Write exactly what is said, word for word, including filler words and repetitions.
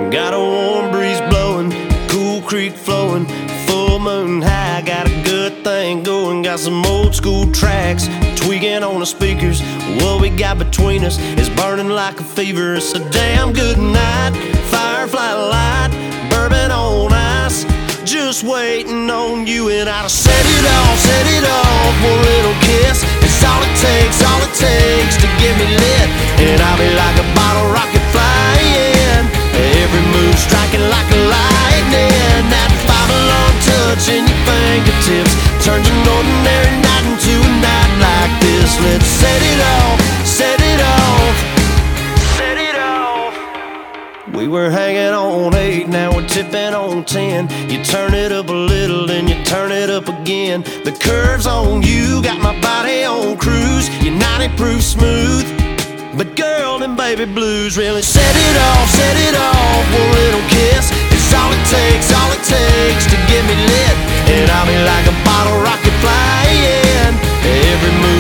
Got a warm breeze blowing, cool creek flowing, full moon high, got a good thing going. Got some old school tracks tweaking on the speakers. What we got between us is burning like a fever. It's a damn good night, firefly light, bourbon on ice, just waiting on you and I to set it off, set it off. One little kiss, it's all it takes, all it takes to get me lit. And I'll be like a bottle rocket flying, every move striking like a lightning. That five-alarm touch in your fingertips turns an ordinary night into a night like this. Let's set it off, set it off, set it off. We were hanging on eight, now we're tipping on ten. You turn it up a little, then you turn it up again. The curves on you got my body on cruise. You're ninety proof smooth, but girl, them baby blues really set it off, set it off. One little kiss, it's all it takes, all it takes to get me lit. And I'll be like a bottle rocket flying, every move